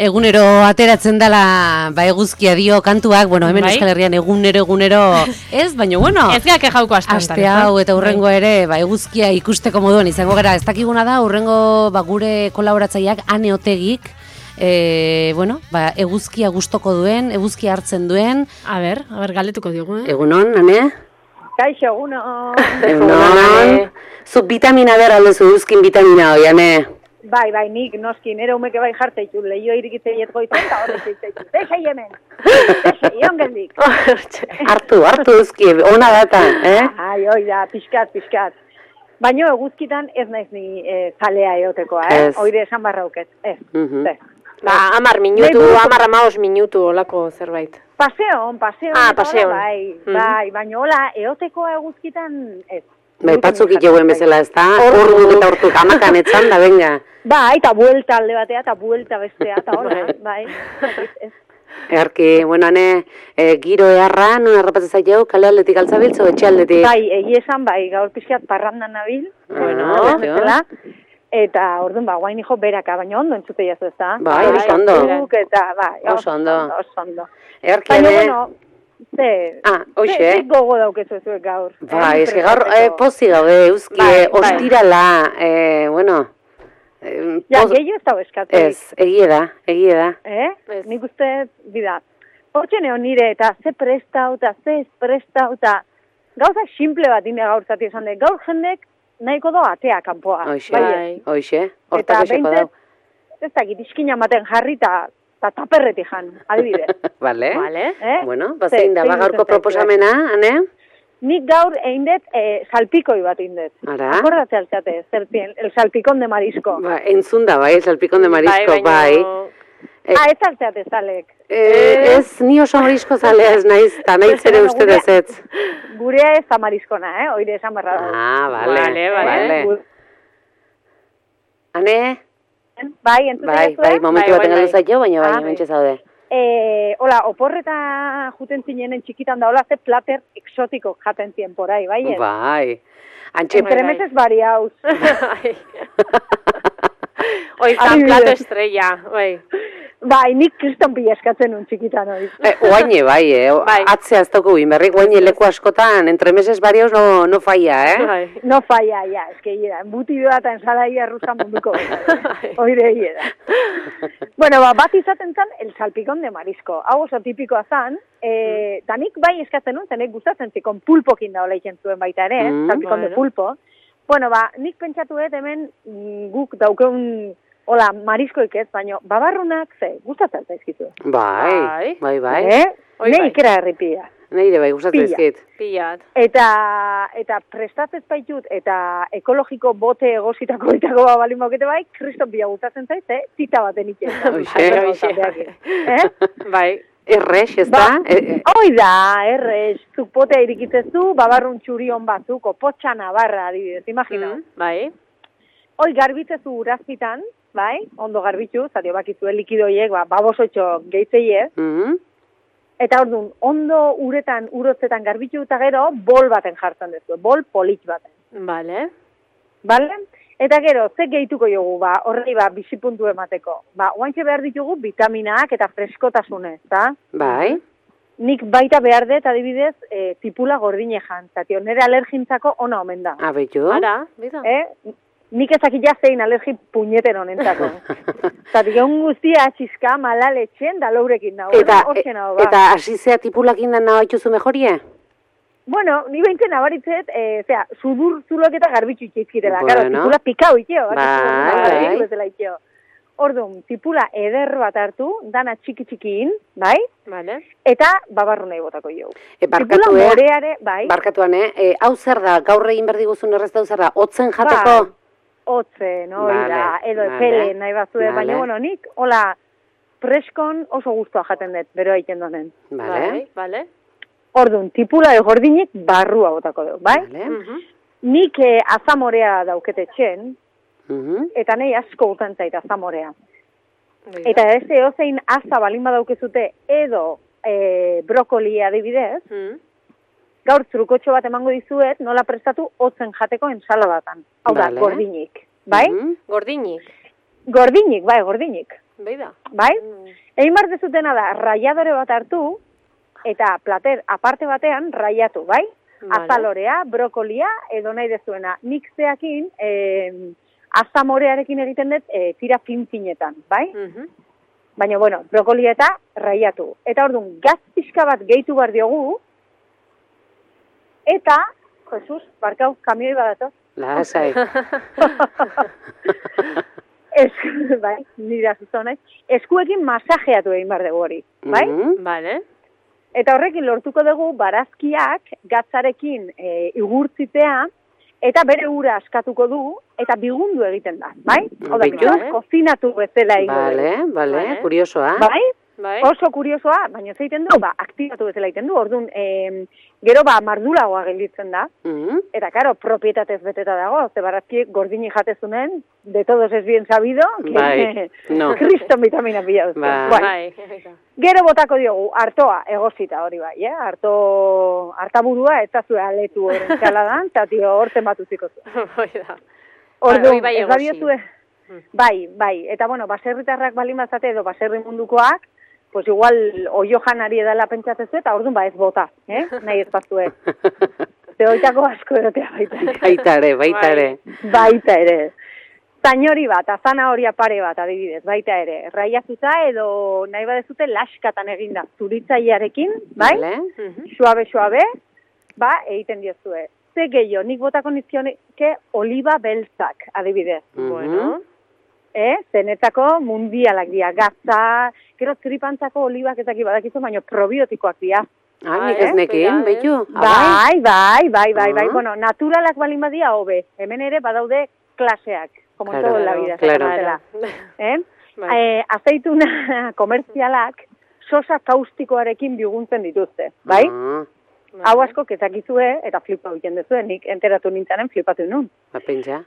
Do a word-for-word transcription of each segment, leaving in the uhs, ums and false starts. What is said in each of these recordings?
egunero ateratzen dela ba eguzkia dio kantuak, bueno, hemen Euskal Herrian egunero egunero ez, baina bueno. Ez gake jauko aste aste hau eta urrengo ere ba eguzkia ikusteko moduan izango gara. Ez dakiguna da urrengo ba gure kolaboratzaileak Ane Otegik E, bueno, ba, eguzkia gustoko duen, eguzkia hartzen duen. A ber, a ber, galetuko diogu, eh? Egunon, Ane? Kaixo, egunon. Egunon. Zu vitamina ber aldezu, eguzkin vitamina hoi, Ane? Bai, bai, nik noski, nire umeke bai jarteitu, lehio irikitzen jetgoitzen, eta horrek zitzeitu. Deixai hemen, deixai, ongeldik. Hartu, hartu eguzki, ona data, eh? Ai, oi da, pixkat, pixkat. Baina eguzkitan ez naiz ni e, zalea eotekoa, eh? Oire esan barrauket, ez, Mhm. ez. Ba, amar minutu, amar amaos minutu, olako zerbait. Paseon, paseon. Ah, paseon. Bai, bai, baina hola, eotekoa eguzkitan ez. Bai, batzuk iteuen bezala, ez da? Ordu eta ordu kamakan etzan da, venga. Bai, eta buelta alde batea, eta buelta bestea, eta hola, bai. Ez. Earki, bueno, Ane, e, giro eharra, non harrapatzen zaiteu, kale aldetik altzabiltzo, etxe aldetik? Bai, egia esan, bai, gaur pixkat parrandan nabil. Bueno, bezala. Eta, orduan, ba, guain hijo beraka, baina ondo entzute jazu, ez da? Bai, oso ondo. Eta, bai, Oso ondo. Oso ondo. Earki, Baina, Ane... bueno, ze... Ah, hoxe, ze, ze gogo daukezu zuek gaur. Bai, ez gaur eh, pozi gaude, euski, Bai, eh, ostirala, eh, bueno... Eh, Ja, poz- gehiago ez dago eskatu. Ez, egie da, egie da. Eh? Nik uste, bida, hotxeneo nire, eta ze prestau, eta ze ez prestau, eta gauza simple bat ine gaur zati esan de, gaur jendek nahiko do atea kanpoa. Hoxe, Bai, hoxe, eta hortako eseko dau. behintzet, ez dakit, iskina maten jarri eta ta taperreti jan, adibidez. Vale. Vale. Eh? Bueno, bazein da, Ze- ba zein gaurko duzu proposamena, Ane? Nik gaur egin dut eh, salpikoi bat egin dut. Ara? Akordatzea altzate, zertien, el salpikon de marisco. Ba, entzun da, bai, salpikon de marisco, bai. Eh, Ah, ez altzate zalek. eh, ez, ni oso marisko zalea ez naiz, eta nahiz ere Bueno, uste gurea- dezetz. Gurea ez da mariskona, eh? Oire esan barra da. Ah, vale, Vale, vale. vale. Ane? Bai, entzute Bai, jazue? bai, momentu Bai, baten bai, galdu bai. zaio, baina bai, Ah, hementxe zaude. Eh, hola, oporreta juten zinenen txikitan da, hola, ze plater exotiko jaten zien porai, bai? ez? Bai. Antxe, Entre meses variaus. Hoy tan Adibidez. plato estrella, bai. Bai, nik kriston pila eskatzen un txikitan hori. Eh, oaine, bai, eh? Bai. Atzea ez dauko bin, berrik oaine leku askotan, entre meses varios no, no falla, eh? Bai. No falla, ja, eske hira, embutidoa eta ensalaia rusa munduko. Oire hira. Bueno, ba, bat izaten zan, el salpikon de marisco. Hau oso tipikoa zan, eh, da nik bai eskatzen nun, zenek gustatzen zikon pulpokin da hola iken zuen baita ere, Mm. salpikon de Bueno. pulpo. Bueno, ba, nik pentsatu dut hemen mm, guk daukeun, hola, mariskoik ez, baina babarrunak, ze, gustatzen zaizkizu. Bai, bai, bai. Eh? Oi, Ne bai. ikera herripia. Neire bai, gustatzen Pila. ezkit. Pilat. Eta, eta prestatzez baitut, eta ekologiko bote egositako itako balin baukete bai, kriston pila gustatzen zaiz, eh? Zita baten ite. Hoxe, hoxe. Eh? Bai. Errex, ez Ba, da? Eh, eh, hoi da, errez, zuk potea irikitzezu, babarrun txurion batzuk, opotxa nabarra adibidez, imagina. Mm, bai. Hoi garbitzezu urazpitan, bai, ondo garbitzu, zario bakizue likidoiek, ba, babosotxo gehitzeiez, mhm. eta orduan, ondo uretan, urotzetan garbitzu eta gero, bol baten jartzen duzu, bol polit baten. Vale. Bale? Eta gero, ze gehituko jogu, ba, horrei ba, bizipuntu emateko. Ba, oantxe behar ditugu vitaminak eta freskotasune, eta Bai. nik baita behar dut, adibidez, e, tipula gordine jan, zatio, nire alergintzako ona omen da. Abetu. Ara, bida. Eh? Nik ezakit zein alergi puñeten honentzako. Zati, egun guztia txiska, malaletxen, da laurekin dago. Eta, Hortxe nago, ba. eta asizea tipulak indan nahi haituzu mejorie? Bueno, ni behintzen nabaritzet, e, zera, sudur zulok eta garbitzu itxizkitela. Bueno. Claro, tipula pikau itxeo. Bai, bai. Itxeo. Orduan, tipula eder bat hartu, dana txiki txikiin, bai? Vale. Eta babarru nahi botako jo. E, barkatu, Tipula eh? moreare, bai? Barkatuan, eh? E, hau zer da, gaur egin berdiguzun errez da, hau zer da, otzen jateko? Bai. Otzen, hori Vale, da, edo vale, epele nahi bazue, vale. baina, bueno, nik, hola, preskon oso guztua jaten dut, bero egiten donen. Vale. Bai, vale. Orduan, tipula de gordinik barrua botako du, bai? Vale. Mhm. Nik eh, azamorea daukete txen, Mhm. eta nahi asko gutan zait azamorea. Bida. Eta ez eozein aza balin badaukezute edo e, brokoli adibidez, Mm. gaur trukotxo bat emango dizuet, nola prestatu hotzen jateko ensaladatan. Hau da, Vale. gordinik, bai? Mhm. Gordinik. Gordinik, bai, gordinik. Beida. Bai? Egin behar dezutena da, raiadore bat hartu, eta plater aparte batean raiatu, bai? Vale. Azalorea, brokolia, edo nahi dezuena. Nik zeakin, eh, azamorearekin egiten dut, eh, tira fin-finetan, bai? Mhm. Baina, bueno, brokolia eta raiatu. Eta orduan, gaz pixka bat gehitu behar diogu, eta, Jesus, barkau, kamioi badatoz. Lasai. Ez, bai, nire azuzonez. Eskuekin masajeatu egin behar dugu hori, bai? Mhm. Vale. Eta horrekin lortuko dugu barazkiak gatzarekin e, igurtzitea, eta bere ura askatuko du, eta bigundu egiten da, bai? Hau da, Beitu. pixkat, kozinatu bezala egingo dugu. Vale, vale, Vale. kuriosoa. Bai? Bai. Oso kuriosoa, baina ez egiten du, ba, aktibatu bezala egiten du, orduan, e, gero ba, mardulagoa gelditzen da, Mhm. eta, karo, propietatez beteta dago, ze barazkiek gordini jatezunen, de todos es bien sabido, que Bai, no. kriston vitamina pila duzte. Bai. Bueno, Bai. gero botako diogu, artoa, egosita hori bai, eh? Arto, artaburua, ez da zue aletu horren txaladan, eta tio, hor zenbatu ziko zuen. Hoi da. Orduan, Hoi bai ez egosi. badiozue, bai, bai, eta bueno, baserritarrak balin bazate edo baserri mundukoak, pues igual oio janari edala pentsatzezu eta orduan ba ez bota, eh? Nahi ez bazue. Zeoitako asko erotea baita ere. Baita ere, baita ere. Baita ere. Zainori bat, azana hori pare bat adibidez, baita ere. Raiazuta edo nahi badezute laskatan eginda, zuritzailearekin, bai? Vale. Mhm. Suabe-suabe, ba, egiten diozue. Ze gehiago, nik botako nizioneke oliba beltzak, adibidez. Mhm. Bueno. Eh? Zenetako mundialak dira, gatza, gero tripantzako olibak ezaki badakizu, baina probiotikoak dira. Ah, nik Bai, ez nekin, begira, behitu. Bai, bai, bai, bai, bai, Ah. bueno, naturalak balin badia hobe. Hemen ere badaude klaseak, como en Claro, todo en la vida. claro. esaten bezala. Eh? Bai. Eh, azeituna komertzialak sosa kaustikoarekin biguntzen dituzte, bai? Ah, Hau asko kezakizue eta flipa egiten duzue, nik enteratu nintzanen flipatu nun. ba, pentsa.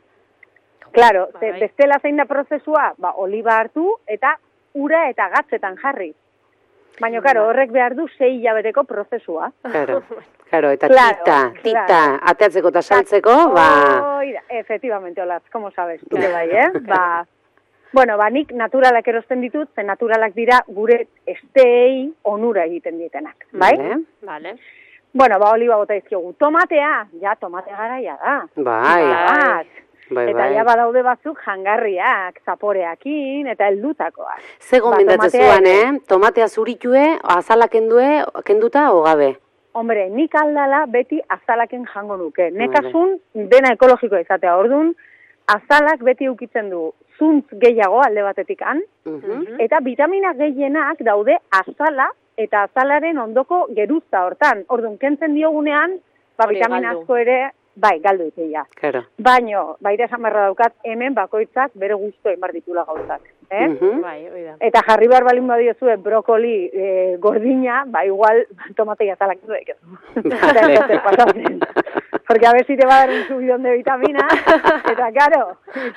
Claro, ze Bai. bestela zein da prozesua, ba, oliba hartu eta ura eta gatzetan jarri. Baina, karo, horrek behar du sei hilabeteko prozesua. Claro, claro, eta Claro, tita, tita, claro. ateatzeko eta saltzeko, ba... Oida, efectivamente, Olatz, como sabes, tu bai, eh? Ba, bueno, ba, nik naturalak erosten ditut, ze naturalak dira gure esteei onura egiten dietenak, bai? Vale. Vale. Bueno, ba, oliba bota izkiogu. Tomatea, ja, tomate garaia da. Bai, Bat. bai, Eta bai. ja badaude batzuk jangarriak, zaporeakin, eta heldutakoak. Ze gomendatzen tomatea zuan, ere. eh? Tomatea zuritue, azala kendue, kenduta o gabe? Hombre, nik aldala beti azalaken jango nuke. Vale. Nekasun dena ekologikoa izatea. Orduan, azalak beti eukitzen du zuntz gehiago alde batetik han, Mhm. eta vitamina gehienak daude azala eta azalaren ondoko geruzta hortan. Orduan, kentzen diogunean, ba, Hori vitamina galdu. asko ere, bai, galdu iteia. Claro. Baino, baita esan beharra daukat, hemen bakoitzak bere gusto egin behar ditula gauzak. Eh? Mhm. Bai, hoi da. Eta jarri behar balin badiozue brokoli e, gordina, ba igual tomatei azalak zuek ez. Vale. Eta ez pasatzen. Porque a ver si te va a dar un subidón de vitamina, eta karo,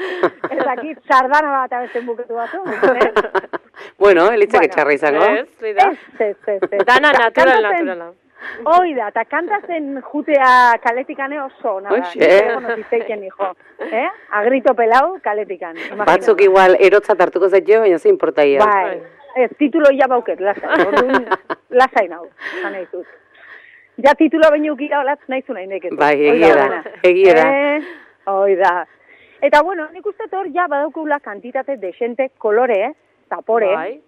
ez dakit sardana bat abesten buketu batu. Eh? Bueno, elitzak Bueno, etxarra izango. Ez, hoi da. Ez, ez, ez, ez. Dana Ka- natural, kantatzen- naturala. Hoi da, eta kantazen jutea kaletikane oso, nada. Hoxe. Telefono zizteiken, hijo. Eh? Agrito pelau kaletikan. imagina. Batzuk igual erotzat hartuko zaitio, baina ze importaia. Bai, ez, titulo ja bauket, lasai, orduan, lasai nau, zan dut. Ja titulo baino ukira olatz nahizu nahi nekezu. Bai, Hoi egia da, dena. egia da. Eh, hoi da. Eta bueno, nik uste hor ja badaukula kantitate desente kolore, zapore, Bai.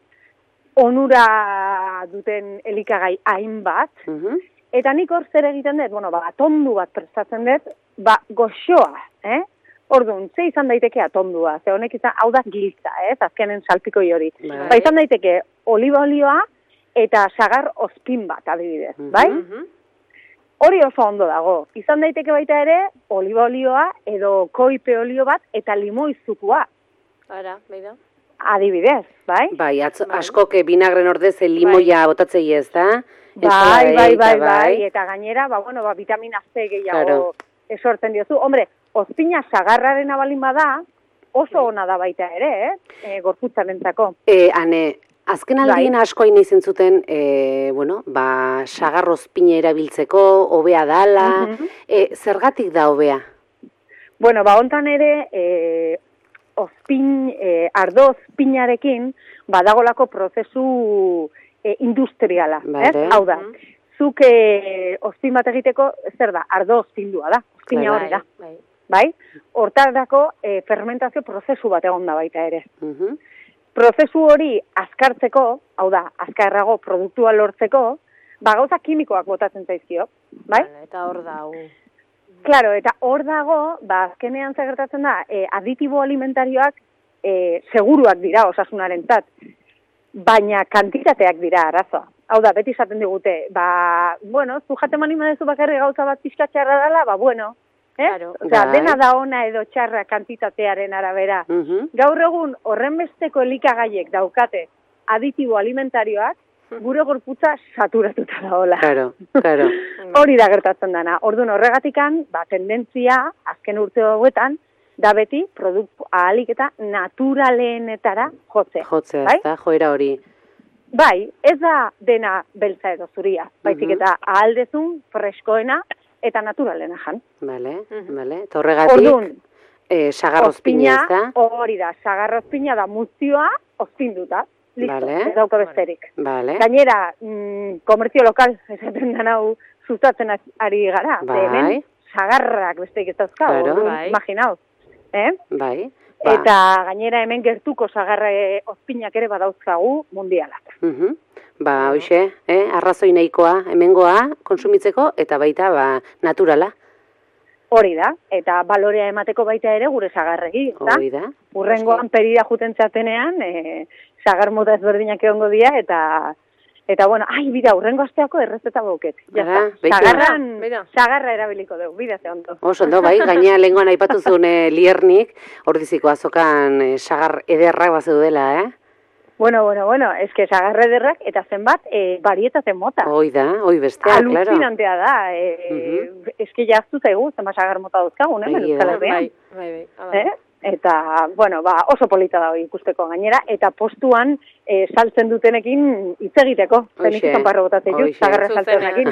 onura duten elikagai hainbat, Mhm. eta nik hor zer egiten dut, bueno, ba, atondu bat prestatzen dut, ba, goxoa, eh? Orduan, ze izan daiteke atondua, ze honek izan, hau da giltza, ez, azkenen salpikoi hori. Bai. Ba, izan daiteke oliba olioa eta sagar ospin bat, adibidez, Mhm. bai? Mhm. Hori oso ondo dago. Izan daiteke baita ere, oliba olioa edo koipe olio bat eta limoizukua, Ara, bai da. adibidez, bai? Bai, atzo, Bai. askok binagren ordez limoia botatzei ez da? Bai, bai, bai, bai, bai. eta gainera, ba, bueno, ba, vitamina C gehiago Claro. esortzen diozu. Hombre, ozpina sagarraren abalin bada, oso ona da baita ere, eh? E, gorputzarentzako. E, ane, azken aldien Bai. asko hain izan zuten, e, bueno, ba, sagarrozpina erabiltzeko, hobea dala, Mhm. e, zergatik da hobea? Bueno, ba, hontan ere, e, ozpin, e, ardo ozpinarekin badagolako prozesu e, industriala, ez? Hau da, zuk e, ozpin bat egiteko, zer da, ardo ozpindua da, ozpina hori da. Bai? Hortarako e, fermentazio prozesu bat egon da baita ere. Uh-huh. Prozesu hori azkartzeko, hau da, azkarrago produktua lortzeko, ba gauza kimikoak botatzen zaizkio, bai? Eta hor da, hu. Claro, eta hor dago, ba azkenean zer gertatzen da, e, aditibo alimentarioak e, seguruak dira osasunarentzat, baina kantitateak dira arazoa. Hau da, beti esaten digute, ba, bueno, zu jaten mani madezu bakarri gauza bat pixka txarra dela, ba, bueno, eh? Claro. Osea, dena da ona edo txarra kantitatearen arabera. Uh-huh. Gaur egun horren besteko elikagaiek daukate aditibo alimentarioak, gure gorputza saturatuta daola. Claro, claro. Hori da gertatzen dana. Orduan horregatikan, ba, tendentzia, azken urte hauetan, da beti produktu ahalik eta naturalenetara jotzea. Jotzea, bai? Eta joera hori. Bai, ez da dena beltza edo zuria, baizik uh-huh. eta ahaldezun freskoena eta naturalena jan. Bale, uh-huh. bale. Eta horregatik, Orduan, eh, sagarrozpina ez da? Hori da, sagarrozpina da muztioa ozpinduta. Listo, vale. Ez dauka besterik. Vale. Gainera, mm, komertzio lokal, esaten da hau, sustatzen ari gara. Bai. Hemen, sagarrak besterik ez dauzka, claro. Bai. Imaginauz. Eh? Bai. Ba. Eta gainera hemen gertuko sagarre ozpinak ere badauzkagu mundialak. Uh-huh. Ba, hoxe, eh? arrazoi nahikoa, hemengoa, konsumitzeko, eta baita, ba, naturala. Hori da, eta balorea emateko baita ere gure sagarregi, eta hori da. Urrengoan perida juten txatenean, e, sagar mota ezberdinak egongo dira, eta, eta bueno, ai, bida, urrengo asteako errezeta bauket. Ja, sagarran, sagarra erabiliko dugu, bida ze ondo. Oso ondo, bai, gainea lehengoan aipatu zuen e, liernik, ordiziko azokan e, sagar ederrak bat zeudela, eh? Bueno, bueno, bueno, eske sagarra ederrak eta zenbat e, barietaten mota. Hoi da, hoi bestea, claro. Alucinantea da, e, uh-huh. eske jaztu zaigu, zenbat sagar mota dauzkagun, eh? Bai, bai, bai, bai. Eh? Eta, bueno, ba, oso polita da hori ikusteko gainera, eta postuan e, saltzen dutenekin hitz egiteko. Zenik kanparro botatzen jut, sagarra saltzenekin.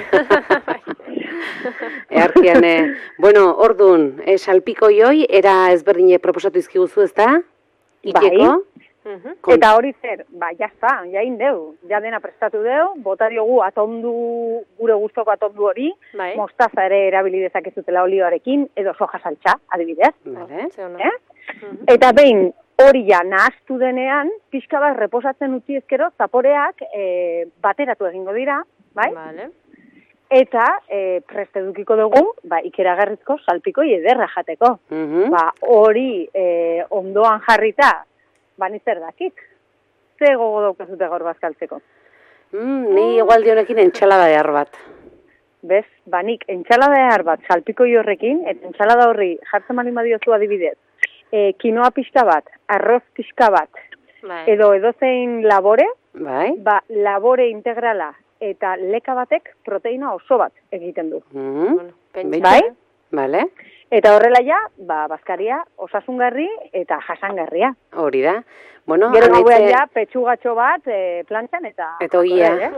Earkian, eh, bueno, ordun, eh, salpiko joi, era ezberdine proposatu izkiguzu, ez da? Iteko? Bai. Uh-huh. Eta hori zer, ba, jazta, jain deu, ja dena prestatu deu, bota diogu atondu, gure gustoko atondu hori, bai. Mostaza ere erabili dezakezutela olioarekin, edo soja saltza, adibidez. Vale. Eh? Uh-huh. Eta behin, hori ja nahaztu denean, pixka bat reposatzen utzi ezkero, zaporeak e, bateratu egingo dira, bai? Vale. Eta e, prest edukiko dugu, ba, ikeragarrizko salpikoi ederra jateko. Uh-huh. Ba, hori e, ondoan jarrita, bani zer dakik. Ze gogo daukazute gaur bazkaltzeko. Mm, ni igual dionekin entxalada behar bat. Bez, banik entxalada behar bat salpikoi horrekin, eta entxalada horri jartzen mani madiozu adibidez. E, kinoa pixka bat, arroz pixka bat, bai. Edo edozein labore, bai. Ba, labore integrala eta leka batek proteina oso bat egiten du. Mm-hmm. Bueno, bai? Vale. Eta horrela ja, ba, bazkaria osasungarri eta jasangarria. Hori da. Bueno, gero gauean ja, petxugatxo bat e, plantan eta... Eta ogia. Eh?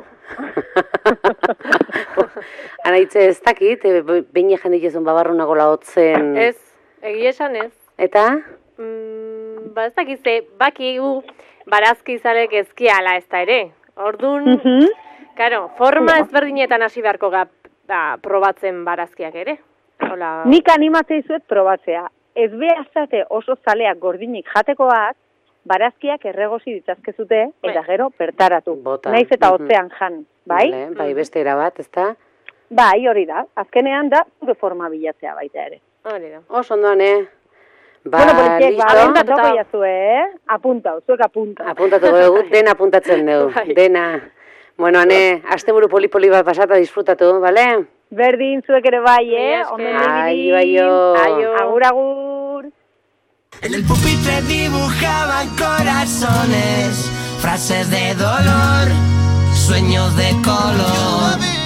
Anaitze ez dakit, e, behin jendik ezun babarrunago laotzen... Ez, egia esan ez. Eta? Mm, ba ez dakitze, baki gu barazki izalek ezkiala ez da ere. Orduan, uh-huh. Karo, forma no. ezberdinetan hasi beharko ga, ba, probatzen barazkiak ere. Hola. Nik animatzea izuet probatzea. Ez behazate oso zaleak gordinik jatekoak, barazkiak erregozi ditzazkezute, eta gero bertaratu. Bota. Naiz eta hotzean jan, bai? Vale, bai, beste erabat, ez da? Bai, hori da. Azkenean da, zure forma bilatzea baita ere. Hori da. Oso ondoan, eh? Ba, bueno, poliziek, ba, apuntatuko jazu, eh? Apuntau, zuek apunta. Apuntatuko dugu, dena apuntatzen dugu, dena. Bueno, ane, asteburu poli-poli bat pasata disfrutatu, bale? Berdin, zuek ere bai, eh? Omen aio, aio. Aio. Agur, agur. En el pupitre dibujaban corazones, frases de dolor, sueños de color.